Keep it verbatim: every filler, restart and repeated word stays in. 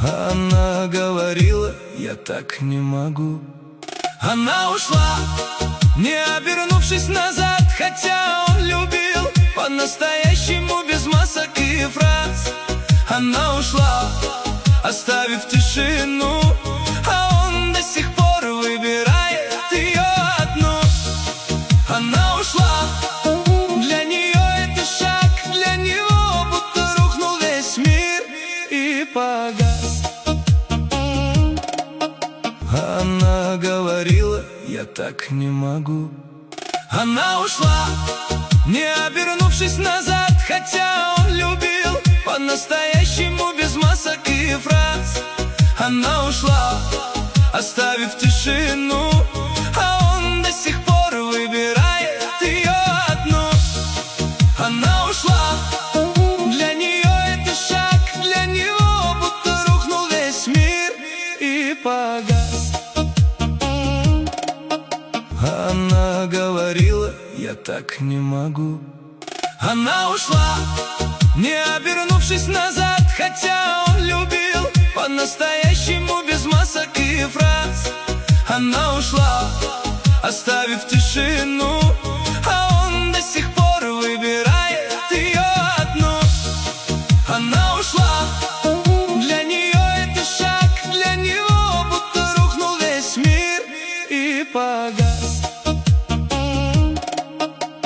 Она говорила: я так не могу. Она ушла, не обернувшись назад, хотя он любил по-настоящему, без масок и фраз. Она ушла, оставив тишину, а он до сих пор выбирает ее одну. Она ушла, для нее это шаг, для него будто рухнул весь мир и погас. Она говорила: я так не могу. Она ушла, не обернувшись назад, хотя он любил по-настоящему, без масок и фраз. Она ушла, оставив тишину, а он до сих пор выбирает ее одну. Она ушла, для нее это шаг, для него будто рухнул весь мир и погас. Она говорила: я так не могу. Она ушла, не обернувшись назад, хотя он любил по-настоящему, без масок и фраз. Она ушла, оставив тишину, а